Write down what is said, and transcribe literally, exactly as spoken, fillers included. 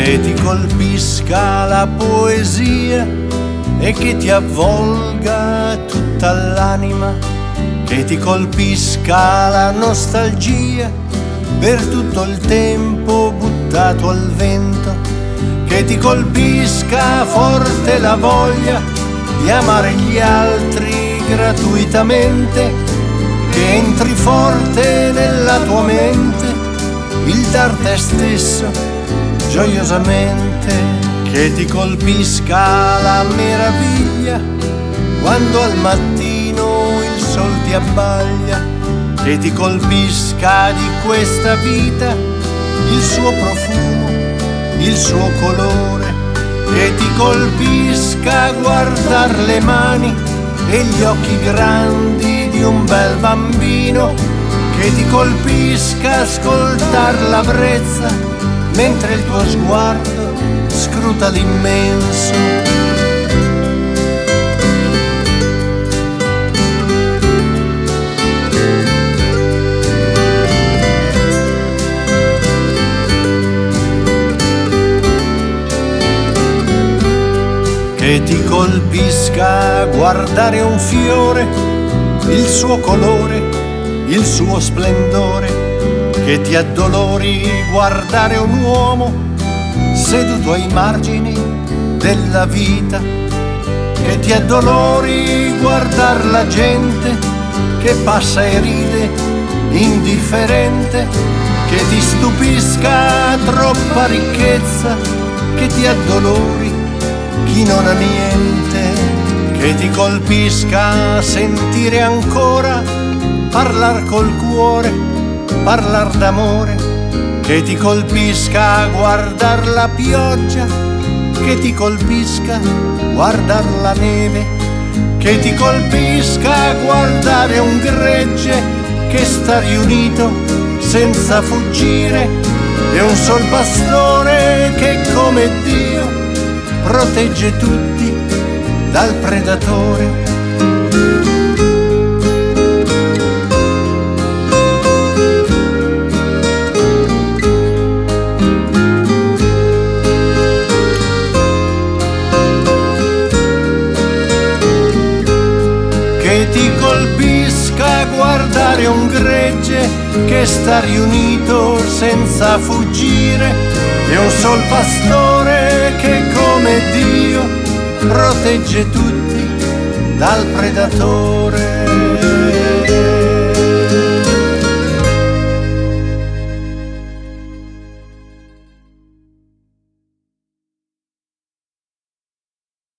che ti colpisca la poesia e che ti avvolga tutta l'anima, che ti colpisca la nostalgia per tutto il tempo buttato al vento, che ti colpisca forte la voglia di amare gli altri gratuitamente, che entri forte nella tua mente il dar te stesso gioiosamente, che ti colpisca la meraviglia quando al mattino il sol ti abbaglia, che ti colpisca di questa vita il suo profumo, il suo colore, che ti colpisca guardar le mani e gli occhi grandi di un bel bambino, che ti colpisca ascoltar la brezza mentre il tuo sguardo scruta l'immenso. Che ti colpisca guardare un fiore, il suo colore, il suo splendore, che ti addolori guardare un uomo seduto ai margini della vita, che ti addolori guardar la gente che passa e ride indifferente, che ti stupisca troppa ricchezza, che ti addolori chi non ha niente, che ti colpisca sentire ancora parlar col cuore, parlar d'amore, che ti colpisca guardar la pioggia, che ti colpisca guardar la neve, che ti colpisca guardare un gregge che sta riunito senza fuggire, e un sol pastore che come Dio protegge tutti dal predatore. Che ti colpisca guardare un gregge che sta riunito senza fuggire, e un sol pastore che come Dio protegge tutti dal predatore.